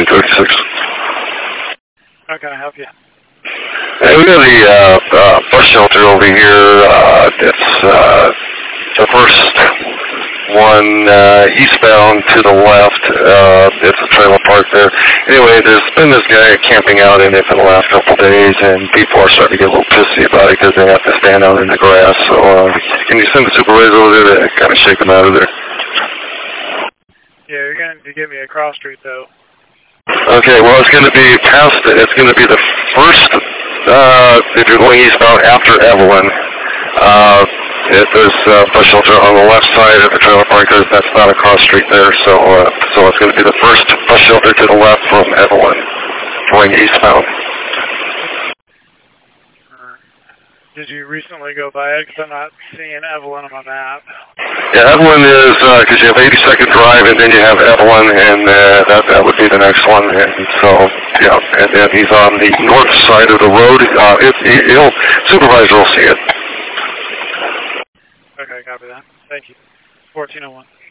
336. How can I help you? Hey, we got the bus shelter over here. It's the first one eastbound to the left. It's a trailer park there. Anyway, there's been this guy camping out in it for the last couple of days, and people are starting to get a little pissy about it because they have to stand out in the grass. So can you send the supervisor over there to kind of shake them out of there? Yeah, you're going to give me a cross street, though. Okay, well, it's going to be past it. It's going to be the first, if you're going eastbound after Evelyn. There's a bus shelter on the left side of the trailer park. That's not a cross street there, so it's going to be the first bus shelter to the left from Evelyn, going eastbound. Did you recently go by it? Because I'm not seeing Evelyn on my map. Yeah, Evelyn is, because you have 82nd Drive, and then you have Evelyn, and that would be the next one. And so, yeah, and then he's on the north side of the road. Supervisor will see it. Okay, copy that. Thank you. 1401.